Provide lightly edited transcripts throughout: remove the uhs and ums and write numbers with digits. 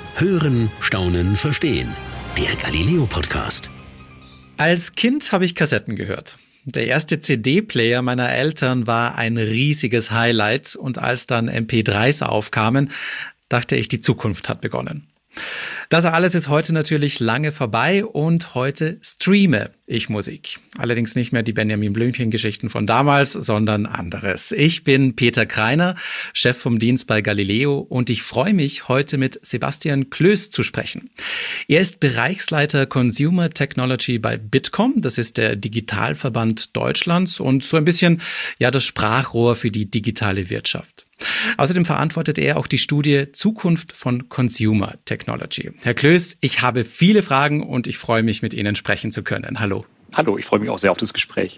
Hören, Staunen, Verstehen. Der Galileo-Podcast. Als Kind habe ich Kassetten gehört. Der erste CD-Player meiner Eltern war ein riesiges Highlight und als dann MP3s aufkamen, dachte ich, die Zukunft hat begonnen. Das alles ist heute natürlich lange vorbei und heute streame ich Musik. Allerdings nicht mehr die Benjamin Blümchen-Geschichten von damals, sondern anderes. Ich bin Peter Kreiner, Chef vom Dienst bei Galileo und ich freue mich, heute mit Sebastian Klöß zu sprechen. Er ist Bereichsleiter Consumer Technology bei Bitkom, das ist der Digitalverband Deutschlands und so ein bisschen das Sprachrohr für die digitale Wirtschaft. Außerdem verantwortet er auch die Studie Zukunft von Consumer Technology. Herr Klöß, ich habe viele Fragen und ich freue mich, mit Ihnen sprechen zu können. Hallo. Hallo, ich freue mich auch sehr auf das Gespräch.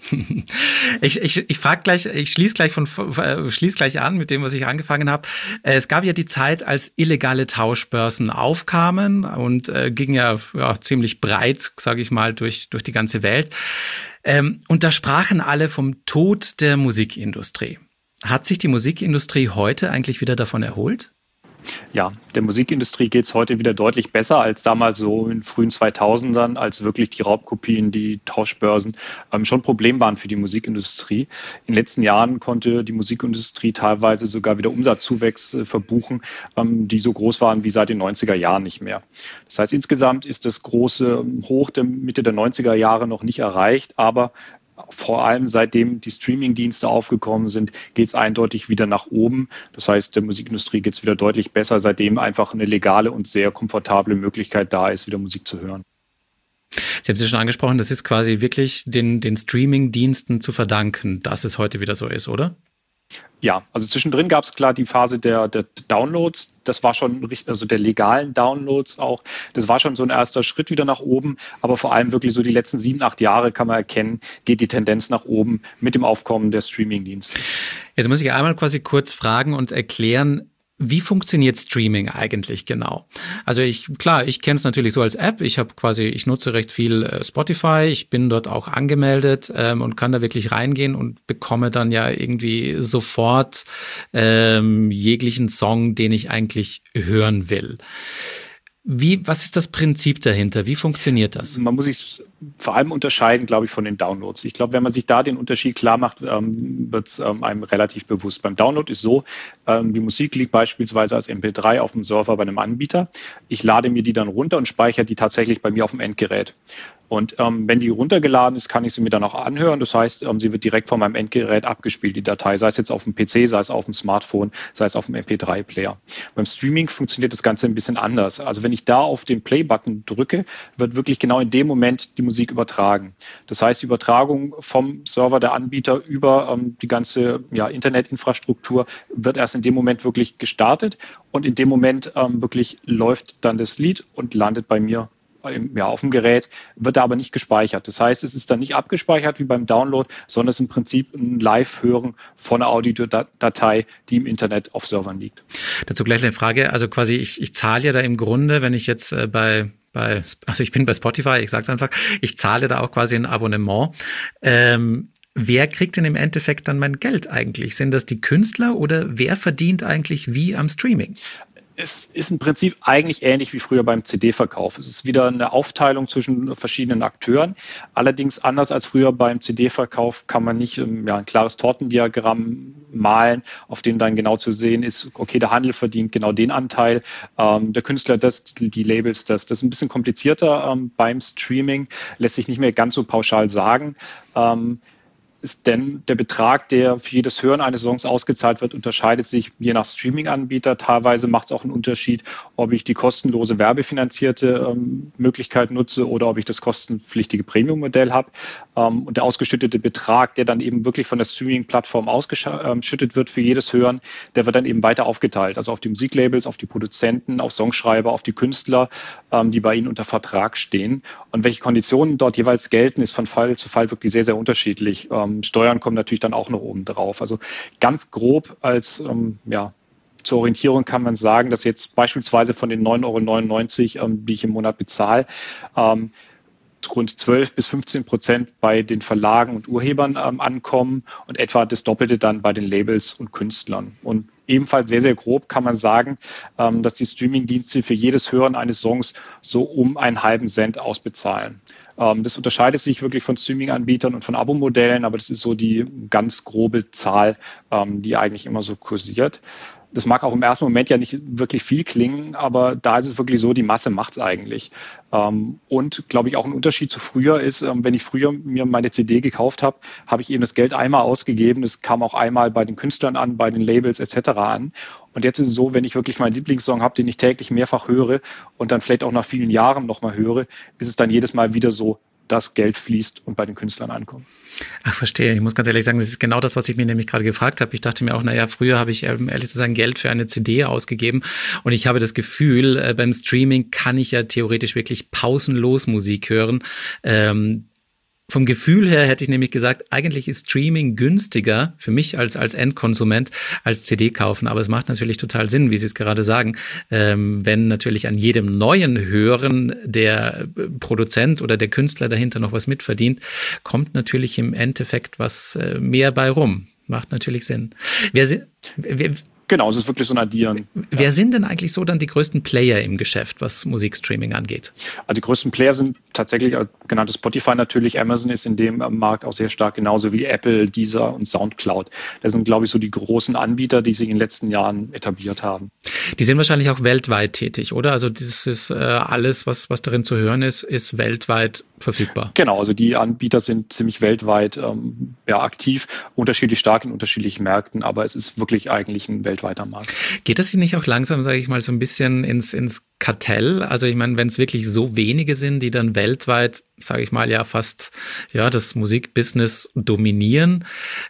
Ich frage gleich, ich schließe gleich an mit dem, was ich angefangen habe. Es gab ja die Zeit, als illegale Tauschbörsen aufkamen und ging ja ziemlich breit, sage ich mal, durch die ganze Welt. Und da sprachen alle vom Tod der Musikindustrie. Hat sich die Musikindustrie heute eigentlich wieder davon erholt? Ja, der Musikindustrie geht es heute wieder deutlich besser als damals so in frühen 2000ern, als wirklich die Raubkopien, die Tauschbörsen schon ein Problem waren für die Musikindustrie. In den letzten Jahren konnte die Musikindustrie teilweise sogar wieder Umsatzzuwächse verbuchen, die so groß waren wie seit den 90er Jahren nicht mehr. Das heißt, insgesamt ist das große Hoch der Mitte der 90er Jahre noch nicht erreicht, aber vor allem seitdem die Streaming-Dienste aufgekommen sind, geht es eindeutig wieder nach oben. Das heißt, der Musikindustrie geht es wieder deutlich besser, seitdem einfach eine legale und sehr komfortable Möglichkeit da ist, wieder Musik zu hören. Sie haben es ja schon angesprochen, das ist quasi wirklich den Streaming-Diensten zu verdanken, dass es heute wieder so ist, oder? Ja, also zwischendrin gab es klar die Phase der Downloads, das war schon, also der legalen Downloads auch, das war schon so ein erster Schritt wieder nach oben, aber vor allem wirklich so die letzten 7, 8 Jahre kann man erkennen, geht die Tendenz nach oben mit dem Aufkommen der Streaming-Dienste. Jetzt muss ich einmal quasi kurz fragen und erklären, wie funktioniert Streaming eigentlich genau? Also ich kenne es natürlich so als App. Ich nutze recht viel Spotify. Ich bin dort auch angemeldet und kann da wirklich reingehen und bekomme dann ja irgendwie sofort jeglichen Song, den ich eigentlich hören will. Was ist das Prinzip dahinter? Wie funktioniert das? Man muss sich vor allem unterscheiden, glaube ich, von den Downloads. Ich glaube, wenn man sich da den Unterschied klar macht, wird es einem relativ bewusst. Beim Download ist so, die Musik liegt beispielsweise als MP3 auf dem Server bei einem Anbieter. Ich lade mir die dann runter und speichere die tatsächlich bei mir auf dem Endgerät. Und wenn die runtergeladen ist, kann ich sie mir dann auch anhören. Das heißt, sie wird direkt von meinem Endgerät abgespielt, die Datei, sei es jetzt auf dem PC, sei es auf dem Smartphone, sei es auf dem MP3-Player. Beim Streaming funktioniert das Ganze ein bisschen anders. Also wenn ich da auf den Play-Button drücke, wird wirklich genau in dem Moment die Musik übertragen. Das heißt, die Übertragung vom Server der Anbieter über die ganze Internetinfrastruktur wird erst in dem Moment wirklich gestartet und in dem Moment wirklich läuft dann das Lied und landet bei mir auf dem Gerät, wird aber nicht gespeichert. Das heißt, es ist dann nicht abgespeichert wie beim Download, sondern es ist im Prinzip ein Live-Hören von einer Audiodatei, die im Internet auf Servern liegt. Dazu gleich eine Frage. Also quasi, ich zahle ja da im Grunde, wenn ich jetzt ich bin bei Spotify, ich sage es einfach, ich zahle da auch quasi ein Abonnement. Wer kriegt denn im Endeffekt dann mein Geld eigentlich? Sind das die Künstler oder wer verdient eigentlich wie am Streaming? Es ist im Prinzip eigentlich ähnlich wie früher beim CD-Verkauf. Es ist wieder eine Aufteilung zwischen verschiedenen Akteuren. Allerdings anders als früher beim CD-Verkauf kann man nicht ein klares Tortendiagramm malen, auf dem dann genau zu sehen ist, okay, der Handel verdient genau den Anteil, der Künstler das, die Labels das. Das ist ein bisschen komplizierter beim Streaming, lässt sich nicht mehr ganz so pauschal sagen. Ist denn der Betrag, der für jedes Hören eines Songs ausgezahlt wird, unterscheidet sich je nach Streaming-Anbieter. Teilweise macht es auch einen Unterschied, ob ich die kostenlose werbefinanzierte Möglichkeit nutze oder ob ich das kostenpflichtige Premium-Modell habe. Und der ausgeschüttete Betrag, der dann eben wirklich von der Streaming-Plattform ausgeschüttet wird für jedes Hören, der wird dann eben weiter aufgeteilt. Also auf die Musiklabels, auf die Produzenten, auf Songschreiber, auf die Künstler, die bei ihnen unter Vertrag stehen. Und welche Konditionen dort jeweils gelten, ist von Fall zu Fall wirklich sehr, sehr unterschiedlich. Steuern kommen natürlich dann auch noch oben drauf. Also ganz grob als zur Orientierung kann man sagen, dass jetzt beispielsweise von den 9,99 €, die ich im Monat bezahle, rund 12-15% bei den Verlagen und Urhebern ankommen und etwa das Doppelte dann bei den Labels und Künstlern. Und ebenfalls sehr, sehr grob kann man sagen, dass die Streamingdienste für jedes Hören eines Songs so um einen halben Cent ausbezahlen. Das unterscheidet sich wirklich von Streaming-Anbietern und von Abo-Modellen, aber das ist so die ganz grobe Zahl, die eigentlich immer so kursiert. Das mag auch im ersten Moment ja nicht wirklich viel klingen, aber da ist es wirklich so, die Masse macht es eigentlich. Und, glaube ich, auch ein Unterschied zu früher ist, wenn ich früher mir meine CD gekauft habe, habe ich eben das Geld einmal ausgegeben. Es kam auch einmal bei den Künstlern an, bei den Labels etc. an. Und jetzt ist es so, wenn ich wirklich meinen Lieblingssong habe, den ich täglich mehrfach höre und dann vielleicht auch nach vielen Jahren nochmal höre, ist es dann jedes Mal wieder so, dass Geld fließt und bei den Künstlern ankommt. Ach, verstehe. Ich muss ganz ehrlich sagen, das ist genau das, was ich mir nämlich gerade gefragt habe. Ich dachte mir auch, naja, früher habe ich ehrlich zu sagen Geld für eine CD ausgegeben und ich habe das Gefühl, beim Streaming kann ich ja theoretisch wirklich pausenlos Musik hören. Vom Gefühl her hätte ich nämlich gesagt, eigentlich ist Streaming günstiger für mich als Endkonsument als CD kaufen. Aber es macht natürlich total Sinn, wie Sie es gerade sagen, wenn natürlich an jedem neuen Hören der Produzent oder der Künstler dahinter noch was mitverdient, kommt natürlich im Endeffekt was mehr bei rum. Macht natürlich Sinn. Genau, es ist wirklich so ein Addieren. Wer sind denn eigentlich so dann die größten Player im Geschäft, was Musikstreaming angeht? Also die größten Player sind tatsächlich genannte Spotify natürlich. Amazon ist in dem Markt auch sehr stark, genauso wie Apple, Deezer und Soundcloud. Das sind, glaube ich, so die großen Anbieter, die sich in den letzten Jahren etabliert haben. Die sind wahrscheinlich auch weltweit tätig, oder? Also das ist alles, was darin zu hören ist weltweit verfügbar. Genau, also die Anbieter sind ziemlich weltweit aktiv, unterschiedlich stark in unterschiedlichen Märkten, aber es ist wirklich eigentlich ein weltweiter Markt. Geht das nicht auch langsam, sage ich mal, so ein bisschen ins Kartell? Also ich meine, wenn es wirklich so wenige sind, die dann weltweit, sage ich mal, ja fast das Musikbusiness dominieren,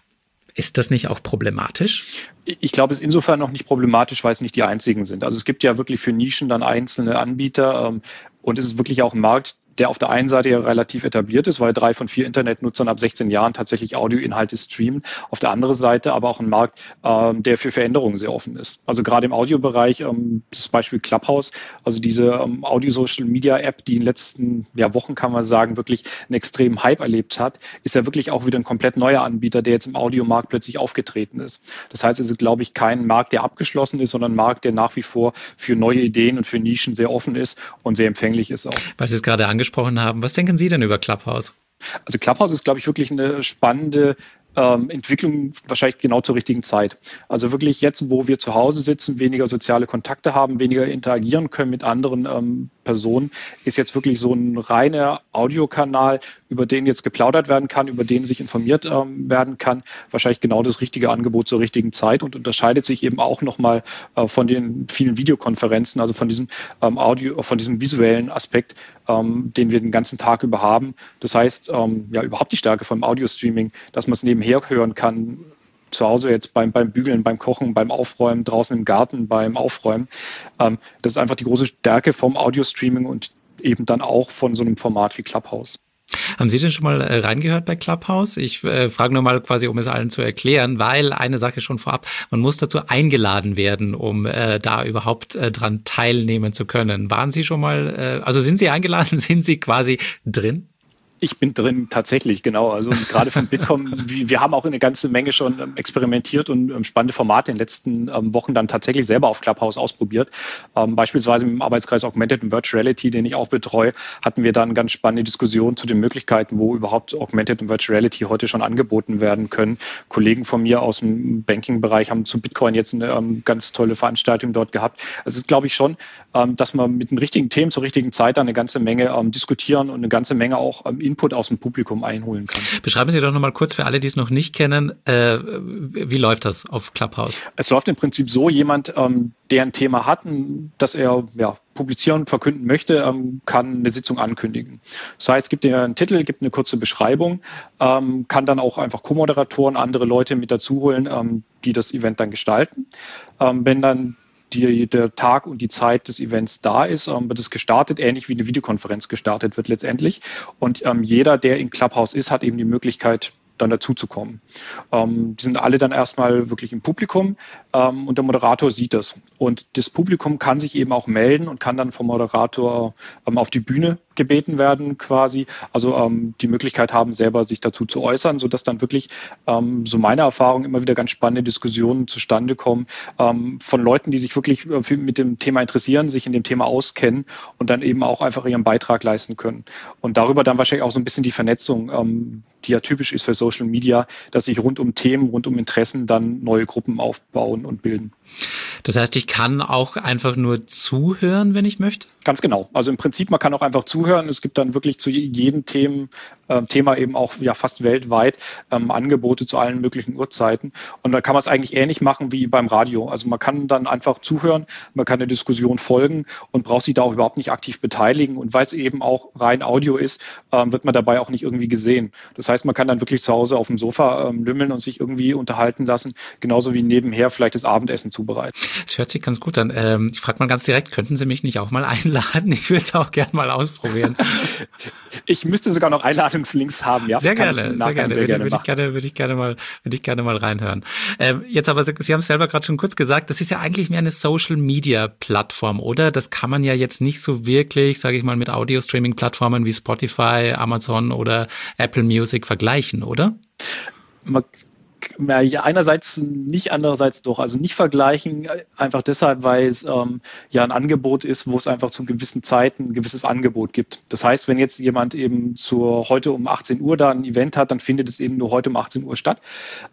ist das nicht auch problematisch? Ich glaube, es ist insofern noch nicht problematisch, weil es nicht die einzigen sind. Also es gibt ja wirklich für Nischen dann einzelne Anbieter und es ist wirklich auch ein Markt, der auf der einen Seite ja relativ etabliert ist, weil 3 von 4 Internetnutzern ab 16 Jahren tatsächlich Audioinhalte streamen. Auf der anderen Seite aber auch ein Markt, der für Veränderungen sehr offen ist. Also gerade im Audiobereich, das Beispiel Clubhouse, also diese Audio-Social-Media-App, die in den letzten Wochen, kann man sagen, wirklich einen extremen Hype erlebt hat, ist ja wirklich auch wieder ein komplett neuer Anbieter, der jetzt im Audiomarkt plötzlich aufgetreten ist. Das heißt, es ist, glaube ich, kein Markt, der abgeschlossen ist, sondern ein Markt, der nach wie vor für neue Ideen und für Nischen sehr offen ist und sehr empfänglich ist auch. Weil Sie es gerade angesprochen haben. Was denken Sie denn über Clubhouse? Also Clubhouse ist, glaube ich, wirklich eine spannende Entwicklung, wahrscheinlich genau zur richtigen Zeit. Also wirklich jetzt, wo wir zu Hause sitzen, weniger soziale Kontakte haben, weniger interagieren können mit anderen Personen, ist jetzt wirklich so ein reiner Audiokanal, über den jetzt geplaudert werden kann, über den sich informiert werden kann. Wahrscheinlich genau das richtige Angebot zur richtigen Zeit und unterscheidet sich eben auch nochmal von den vielen Videokonferenzen, also von diesem von diesem visuellen Aspekt, den wir den ganzen Tag über haben. Das heißt, überhaupt die Stärke vom Audio-Streaming, dass man es nebenher hören kann, zu Hause jetzt beim Bügeln, beim Kochen, beim Aufräumen, draußen im Garten, beim Aufräumen. Das ist einfach die große Stärke vom Audio-Streaming und eben dann auch von so einem Format wie Clubhouse. Haben Sie denn schon mal reingehört bei Clubhouse? Ich frage nur mal quasi, um es allen zu erklären, weil eine Sache schon vorab, man muss dazu eingeladen werden, um da überhaupt dran teilnehmen zu können. Waren Sie schon mal, also sind Sie eingeladen, sind Sie quasi drin? Ich bin drin, tatsächlich, genau. Also gerade von Bitkom, wir haben auch eine ganze Menge schon experimentiert und spannende Formate in den letzten Wochen dann tatsächlich selber auf Clubhouse ausprobiert. Beispielsweise im Arbeitskreis Augmented und Virtual Reality, den ich auch betreue, hatten wir dann ganz spannende Diskussionen zu den Möglichkeiten, wo überhaupt Augmented und Virtual Reality heute schon angeboten werden können. Kollegen von mir aus dem Banking-Bereich haben zu Bitcoin jetzt eine ganz tolle Veranstaltung dort gehabt. Es ist, glaube ich, schon, dass man mit den richtigen Themen zur richtigen Zeit dann eine ganze Menge diskutieren und eine ganze Menge auch Input aus dem Publikum einholen kann. Beschreiben Sie doch nochmal kurz für alle, die es noch nicht kennen, wie läuft das auf Clubhouse? Es läuft im Prinzip so, jemand, der ein Thema hat, das er publizieren und verkünden möchte, kann eine Sitzung ankündigen. Das heißt, es gibt ja einen Titel, gibt eine kurze Beschreibung, kann dann auch einfach Co-Moderatoren, andere Leute mit dazu holen, die das Event dann gestalten. Wenn dann der Tag und die Zeit des Events da ist, wird es gestartet, ähnlich wie eine Videokonferenz gestartet wird letztendlich. Und jeder, der in Clubhouse ist, hat eben die Möglichkeit, dann dazu zu kommen. Die sind alle dann erstmal wirklich im Publikum und der Moderator sieht das. Und das Publikum kann sich eben auch melden und kann dann vom Moderator auf die Bühne gebeten werden quasi, also die Möglichkeit haben, selber sich dazu zu äußern, sodass dann wirklich, so meine Erfahrung, immer wieder ganz spannende Diskussionen zustande kommen von Leuten, die sich wirklich mit dem Thema interessieren, sich in dem Thema auskennen und dann eben auch einfach ihren Beitrag leisten können. Und darüber dann wahrscheinlich auch so ein bisschen die Vernetzung, die ja typisch ist für Social Media, dass sich rund um Themen, rund um Interessen dann neue Gruppen aufbauen und bilden. Das heißt, ich kann auch einfach nur zuhören, wenn ich möchte? Ganz genau. Also im Prinzip, man kann auch einfach zuhören. Es gibt dann wirklich zu jedem Thema eben auch ja fast weltweit Angebote zu allen möglichen Uhrzeiten. Und da kann man es eigentlich ähnlich machen wie beim Radio. Also man kann dann einfach zuhören, man kann der Diskussion folgen und braucht sich da auch überhaupt nicht aktiv beteiligen. Und weil es eben auch rein Audio ist, wird man dabei auch nicht irgendwie gesehen. Das heißt, man kann dann wirklich zu Hause auf dem Sofa lümmeln und sich irgendwie unterhalten lassen, genauso wie nebenher vielleicht das Abendessen zubereiten. Das hört sich ganz gut an. Ich frage mal ganz direkt, könnten Sie mich nicht auch mal einladen? Ich würde es auch gerne mal ausprobieren. Ich müsste sogar noch Einladungslinks haben, ja. Sehr gerne. Würde ich gerne mal reinhören. Jetzt aber, Sie haben es selber gerade schon kurz gesagt, das ist ja eigentlich mehr eine Social-Media-Plattform, oder? Das kann man ja jetzt nicht so wirklich, sage ich mal, mit Audio-Streaming-Plattformen wie Spotify, Amazon oder Apple Music vergleichen, oder? Einerseits nicht, andererseits doch. Also nicht vergleichen, einfach deshalb, weil es ja ein Angebot ist, wo es einfach zu gewissen Zeiten ein gewisses Angebot gibt. Das heißt, wenn jetzt jemand eben heute um 18 Uhr da ein Event hat, dann findet es eben nur heute um 18 Uhr statt.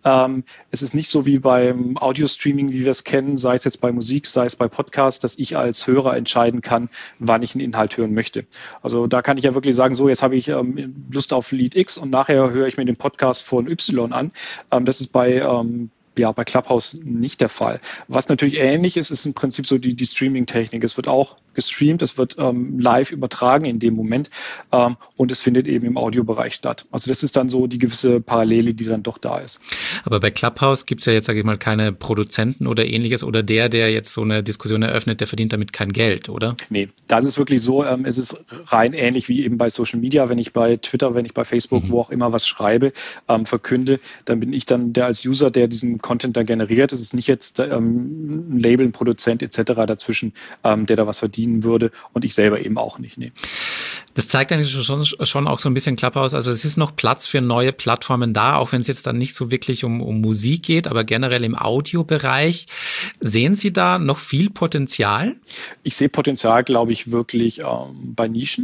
Es ist nicht so wie beim Audio-Streaming, wie wir es kennen, sei es jetzt bei Musik, sei es bei Podcasts, dass ich als Hörer entscheiden kann, wann ich einen Inhalt hören möchte. Also da kann ich ja wirklich sagen, so jetzt habe ich Lust auf Lied X und nachher höre ich mir den Podcast von Y an. Das ist bei Clubhouse nicht der Fall. Was natürlich ähnlich ist, ist im Prinzip so die Streaming-Technik. Es wird auch gestreamt, es wird live übertragen in dem Moment und es findet eben im Audiobereich statt. Also das ist dann so die gewisse Parallele, die dann doch da ist. Aber bei Clubhouse gibt es ja jetzt, sage ich mal, keine Produzenten oder ähnliches oder der jetzt so eine Diskussion eröffnet, der verdient damit kein Geld, oder? Nee, das ist wirklich so, es ist rein ähnlich wie eben bei Social Media, wenn ich bei Twitter, wenn ich bei Facebook, wo auch immer was schreibe, verkünde, dann bin ich dann der als User, der diesen Content da generiert. Es ist nicht jetzt ein Label, ein Produzent etc. dazwischen, der da was verdienen würde und ich selber eben auch nicht. Nee. Das zeigt eigentlich schon auch so ein bisschen Clubhouse. Also es ist noch Platz für neue Plattformen da, auch wenn es jetzt dann nicht so wirklich um Musik geht, aber generell im Audiobereich. Sehen Sie da noch viel Potenzial? Ich sehe Potenzial, glaube ich, wirklich bei Nischen,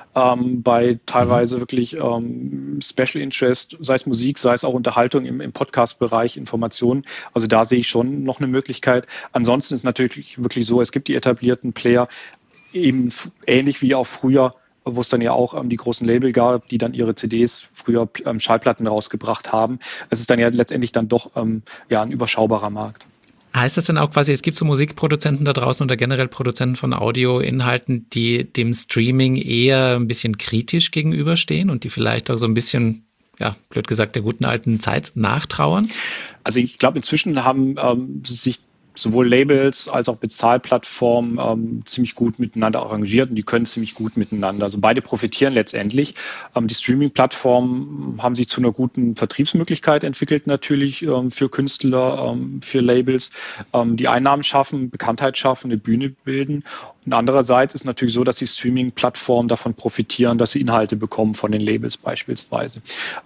bei teilweise wirklich Special Interest, sei es Musik, sei es auch Unterhaltung im Podcast-Bereich, Informationen. Also da sehe ich schon noch eine Möglichkeit. Ansonsten ist natürlich wirklich so, es gibt die etablierten Player, eben ähnlich wie auch früher, wo es dann ja auch die großen Label gab, die dann ihre CDs früher Schallplatten rausgebracht haben. Es ist dann ja letztendlich dann doch ein überschaubarer Markt. Heißt das denn auch quasi, es gibt so Musikproduzenten da draußen oder generell Produzenten von Audioinhalten, die dem Streaming eher ein bisschen kritisch gegenüberstehen und die vielleicht auch so ein bisschen, ja, blöd gesagt, der guten alten Zeit nachtrauern? Also ich glaube, inzwischen haben sich sowohl Labels als auch Bezahlplattformen ziemlich gut miteinander arrangiert und die können ziemlich gut miteinander. Also beide profitieren letztendlich. Die Streaming-Plattformen haben sich zu einer guten Vertriebsmöglichkeit entwickelt natürlich für Künstler, für Labels, die Einnahmen schaffen, Bekanntheit schaffen, eine Bühne bilden. Und andererseits ist natürlich so, dass die Streaming-Plattformen davon profitieren, dass sie Inhalte bekommen von den Labels beispielsweise.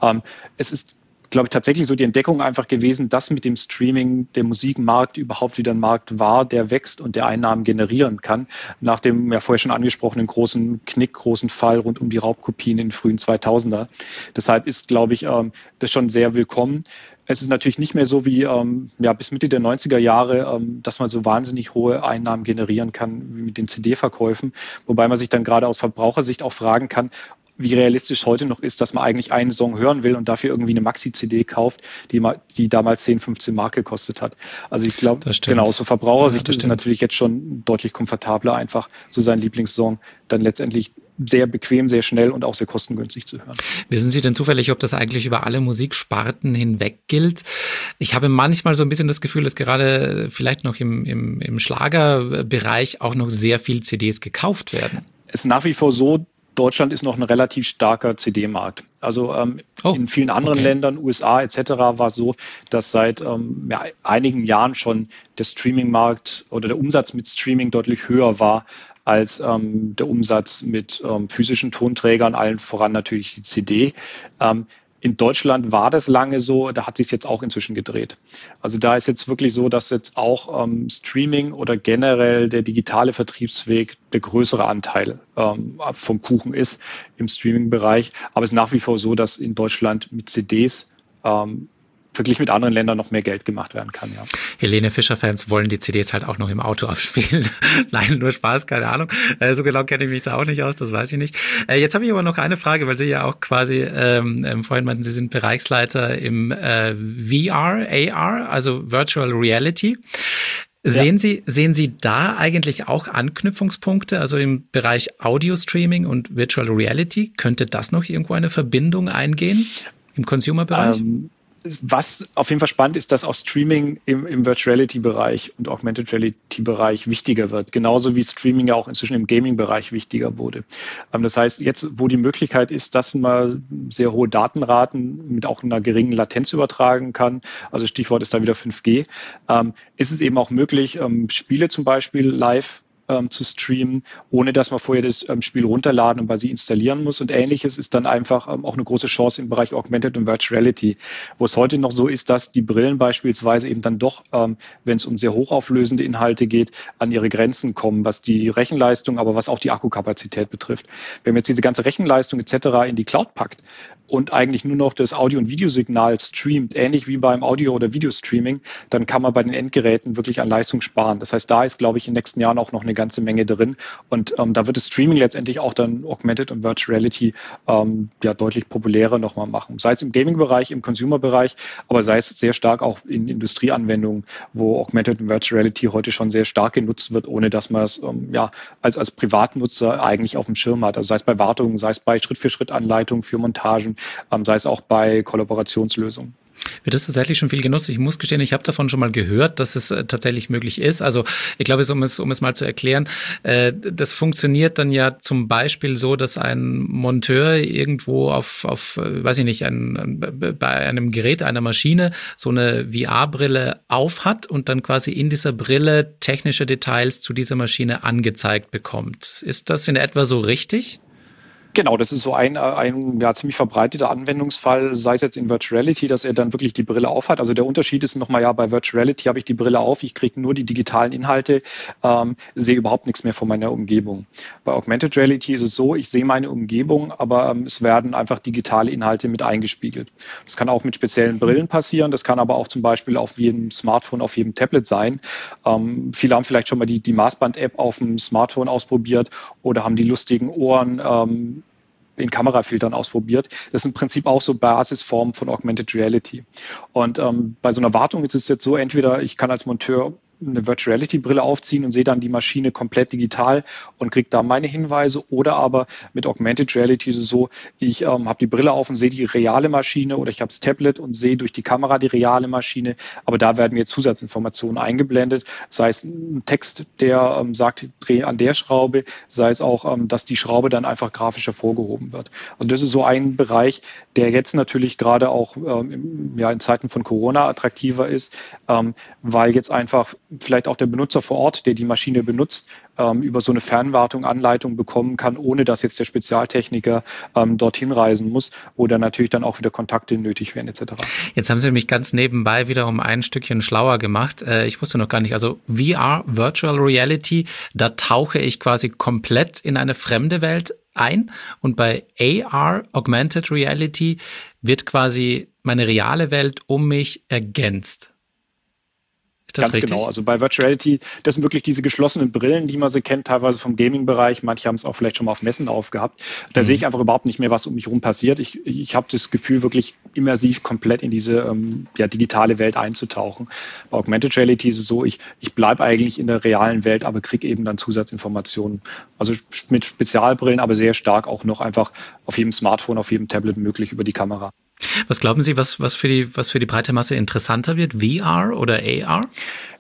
Es ist, glaube ich, tatsächlich so die Entdeckung einfach gewesen, dass mit dem Streaming der Musikmarkt überhaupt wieder ein Markt war, der wächst und der Einnahmen generieren kann. Nach dem ja vorher schon angesprochenen großen Fall rund um die Raubkopien in den frühen 2000er. Deshalb ist, glaube ich, das schon sehr willkommen. Es ist natürlich nicht mehr so wie bis Mitte der 90er Jahre, dass man so wahnsinnig hohe Einnahmen generieren kann wie mit den CD-Verkäufen. Wobei man sich dann gerade aus Verbrauchersicht auch fragen kann, wie realistisch heute noch ist, dass man eigentlich einen Song hören will und dafür irgendwie eine Maxi-CD kauft, die damals 10, 15 Mark gekostet hat. Also ich glaube, genau, aus Verbrauchersicht ist es natürlich jetzt schon deutlich komfortabler, einfach so seinen Lieblingssong dann letztendlich sehr bequem, sehr schnell und auch sehr kostengünstig zu hören. Wissen Sie denn zufällig, ob das eigentlich über alle Musiksparten hinweg gilt? Ich habe manchmal so ein bisschen das Gefühl, dass gerade vielleicht noch im Schlagerbereich auch noch sehr viel CDs gekauft werden. Es ist nach wie vor so, Deutschland ist noch ein relativ starker CD-Markt. Also in vielen anderen Ländern, USA etc., war es so, dass seit einigen Jahren schon der Streaming-Markt oder der Umsatz mit Streaming deutlich höher war als der Umsatz mit physischen Tonträgern, allen voran natürlich die CD. In Deutschland war das lange so, da hat sich jetzt auch inzwischen gedreht. Also da ist jetzt wirklich so, dass jetzt auch Streaming oder generell der digitale Vertriebsweg der größere Anteil vom Kuchen ist im Streaming-Bereich. Aber es ist nach wie vor so, dass in Deutschland mit CDs verglichen mit anderen Ländern noch mehr Geld gemacht werden kann, ja. Helene Fischer-Fans wollen die CDs halt auch noch im Auto abspielen. Nein, nur Spaß, keine Ahnung. So genau kenne ich mich da auch nicht aus, das weiß ich nicht. Jetzt habe ich aber noch eine Frage, weil Sie ja auch quasi vorhin meinten, Sie sind Bereichsleiter im VR, AR, also Virtual Reality. Sehen Sie da eigentlich auch Anknüpfungspunkte, also im Bereich Audio-Streaming und Virtual Reality? Könnte das noch irgendwo eine Verbindung eingehen im Consumer-Bereich? Was auf jeden Fall spannend ist, dass auch Streaming im Virtual Reality-Bereich und Augmented Reality-Bereich wichtiger wird. Genauso wie Streaming ja auch inzwischen im Gaming-Bereich wichtiger wurde. Das heißt, jetzt, wo die Möglichkeit ist, dass man sehr hohe Datenraten mit auch einer geringen Latenz übertragen kann, also Stichwort ist da wieder 5G, ist es eben auch möglich, Spiele zum Beispiel live zu streamen, ohne dass man vorher das Spiel runterladen und bei sie installieren muss. Und Ähnliches ist dann einfach auch eine große Chance im Bereich Augmented und Virtual Reality, wo es heute noch so ist, dass die Brillen beispielsweise eben dann doch, wenn es um sehr hochauflösende Inhalte geht, an ihre Grenzen kommen, was die Rechenleistung, aber was auch die Akkukapazität betrifft. Wenn man jetzt diese ganze Rechenleistung etc. in die Cloud packt und eigentlich nur noch das Audio- und Videosignal streamt, ähnlich wie beim Audio- oder Videostreaming, dann kann man bei den Endgeräten wirklich an Leistung sparen. Das heißt, da ist, glaube ich, in den nächsten Jahren auch noch eine ganze Menge drin. Und da wird das Streaming letztendlich auch dann Augmented und Virtual Reality deutlich populärer nochmal machen. Sei es im Gaming-Bereich, im Consumer-Bereich, aber sei es sehr stark auch in Industrieanwendungen, wo Augmented und Virtual Reality heute schon sehr stark genutzt wird, ohne dass man es als Privatnutzer eigentlich auf dem Schirm hat. Also sei es bei Wartungen, sei es bei Schritt-für-Schritt-Anleitungen für Montagen, sei es auch bei Kollaborationslösungen. Wird das tatsächlich schon viel genutzt? Ich muss gestehen, ich habe davon schon mal gehört, dass es tatsächlich möglich ist. Also ich glaube, um es mal zu erklären, das funktioniert dann ja zum Beispiel so, dass ein Monteur irgendwo weiß ich nicht, bei einem Gerät, einer Maschine so eine VR-Brille aufhat und dann quasi in dieser Brille technische Details zu dieser Maschine angezeigt bekommt. Ist das in etwa so richtig? Genau, das ist so ein ziemlich verbreiteter Anwendungsfall, sei es jetzt in Virtual Reality, dass er dann wirklich die Brille aufhat. Also der Unterschied ist nochmal, bei Virtual Reality habe ich die Brille auf, ich kriege nur die digitalen Inhalte, sehe überhaupt nichts mehr von meiner Umgebung. Bei Augmented Reality ist es so, ich sehe meine Umgebung, aber es werden einfach digitale Inhalte mit eingespiegelt. Das kann auch mit speziellen Brillen passieren, das kann aber auch zum Beispiel auf jedem Smartphone, auf jedem Tablet sein. Viele haben vielleicht schon mal die Maßband-App auf dem Smartphone ausprobiert oder haben die lustigen Ohren in Kamerafiltern ausprobiert. Das ist im Prinzip auch so Basisformen von Augmented Reality. Und bei so einer Wartung ist es jetzt so, entweder ich kann als Monteur eine Virtual Reality Brille aufziehen und sehe dann die Maschine komplett digital und kriege da meine Hinweise, oder aber mit Augmented Reality ist es so, ich habe die Brille auf und sehe die reale Maschine, oder ich habe das Tablet und sehe durch die Kamera die reale Maschine, aber da werden mir Zusatzinformationen eingeblendet, sei es ein Text, der sagt, dreh an der Schraube, sei es auch, dass die Schraube dann einfach grafisch hervorgehoben wird. Also das ist so ein Bereich, der jetzt natürlich gerade auch in Zeiten von Corona attraktiver ist, weil jetzt einfach vielleicht auch der Benutzer vor Ort, der die Maschine benutzt, über so eine Fernwartung Anleitung bekommen kann, ohne dass jetzt der Spezialtechniker dorthin reisen muss, wo dann natürlich dann auch wieder Kontakte nötig werden etc. Jetzt haben Sie mich ganz nebenbei wieder um ein Stückchen schlauer gemacht. Ich wusste noch gar nicht, also VR, Virtual Reality, da tauche ich quasi komplett in eine fremde Welt ein, und bei AR, Augmented Reality, wird quasi meine reale Welt um mich ergänzt. Ganz richtig? Genau. Also bei Virtual Reality, das sind wirklich diese geschlossenen Brillen, die man sie kennt, teilweise vom Gaming-Bereich. Manche haben es auch vielleicht schon mal auf Messen aufgehabt. Da sehe ich einfach überhaupt nicht mehr, was um mich herum passiert. Ich habe das Gefühl, wirklich immersiv komplett in diese digitale Welt einzutauchen. Bei Augmented Reality ist es so, ich bleibe eigentlich in der realen Welt, aber kriege eben dann Zusatzinformationen. Also mit Spezialbrillen, aber sehr stark auch noch einfach auf jedem Smartphone, auf jedem Tablet möglich über die Kamera. Was glauben Sie, was für die breite Masse interessanter wird, VR oder AR?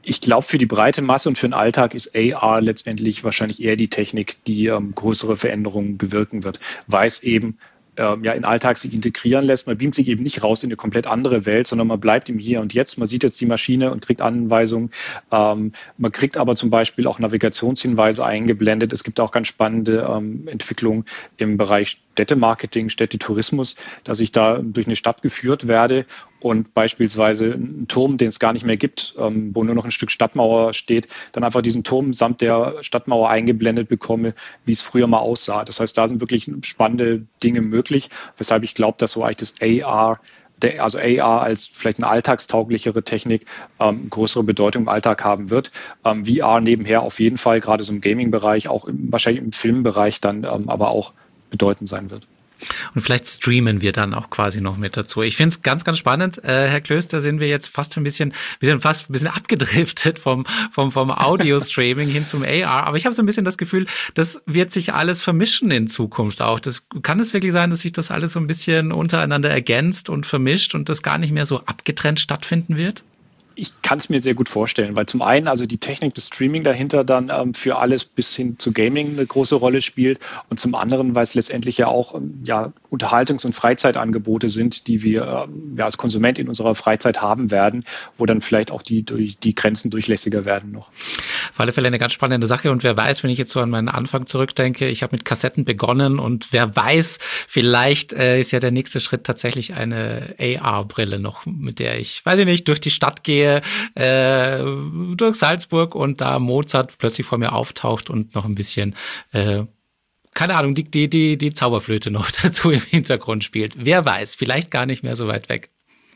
Ich glaube, für die breite Masse und für den Alltag ist AR letztendlich wahrscheinlich eher die Technik, die größere Veränderungen bewirken wird, weil es eben in den Alltag sich integrieren lässt. Man beamt sich eben nicht raus in eine komplett andere Welt, sondern man bleibt im Hier und Jetzt. Man sieht jetzt die Maschine und kriegt Anweisungen. Man kriegt aber zum Beispiel auch Navigationshinweise eingeblendet. Es gibt auch ganz spannende Entwicklungen im Bereich Städtemarketing, Städtetourismus, dass ich da durch eine Stadt geführt werde und beispielsweise einen Turm, den es gar nicht mehr gibt, wo nur noch ein Stück Stadtmauer steht, dann einfach diesen Turm samt der Stadtmauer eingeblendet bekomme, wie es früher mal aussah. Das heißt, da sind wirklich spannende Dinge möglich, weshalb ich glaube, dass so eigentlich das AR als vielleicht eine alltagstauglichere Technik größere Bedeutung im Alltag haben wird. VR nebenher auf jeden Fall, gerade so im Gaming-Bereich, auch wahrscheinlich im Filmbereich dann aber auch bedeutend sein wird. Und vielleicht streamen wir dann auch quasi noch mit dazu. Ich finde es ganz, ganz spannend. Herr Klöß, da sind wir jetzt fast ein bisschen abgedriftet vom Audio-Streaming hin zum AR. Aber ich habe so ein bisschen das Gefühl, das wird sich alles vermischen in Zukunft auch. Kann es wirklich sein, dass sich das alles so ein bisschen untereinander ergänzt und vermischt und das gar nicht mehr so abgetrennt stattfinden wird? Ich kann es mir sehr gut vorstellen, weil zum einen also die Technik des Streaming dahinter dann für alles bis hin zu Gaming eine große Rolle spielt und zum anderen, weil es letztendlich ja auch Unterhaltungs- und Freizeitangebote sind, die wir als Konsument in unserer Freizeit haben werden, wo dann vielleicht auch die Grenzen durchlässiger werden noch. Auf alle Fälle eine ganz spannende Sache und wer weiß, wenn ich jetzt so an meinen Anfang zurückdenke, ich habe mit Kassetten begonnen und wer weiß, vielleicht ist ja der nächste Schritt tatsächlich eine AR-Brille noch, mit der ich, weiß ich nicht, durch die Stadt gehe, durch Salzburg und da Mozart plötzlich vor mir auftaucht und noch ein bisschen, keine Ahnung, die Zauberflöte noch dazu im Hintergrund spielt. Wer weiß, vielleicht gar nicht mehr so weit weg.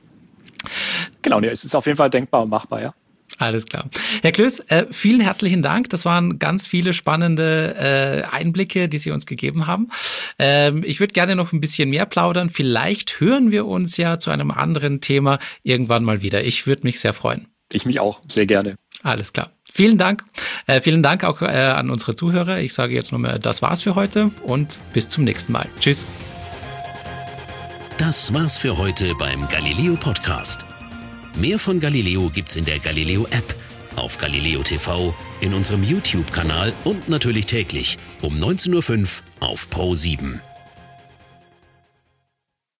Genau, es ist auf jeden Fall denkbar und machbar, ja. Alles klar. Herr Klöß, vielen herzlichen Dank. Das waren ganz viele spannende Einblicke, die Sie uns gegeben haben. Ich würde gerne noch ein bisschen mehr plaudern. Vielleicht hören wir uns ja zu einem anderen Thema irgendwann mal wieder. Ich würde mich sehr freuen. Ich mich auch, sehr gerne. Alles klar. Vielen Dank. Vielen Dank auch an unsere Zuhörer. Ich sage jetzt nur mal, das war's für heute und bis zum nächsten Mal. Tschüss. Das war's für heute beim Galileo Podcast. Mehr von Galileo gibt's in der Galileo App, auf Galileo TV, in unserem YouTube-Kanal und natürlich täglich um 19:05 Uhr auf Pro7.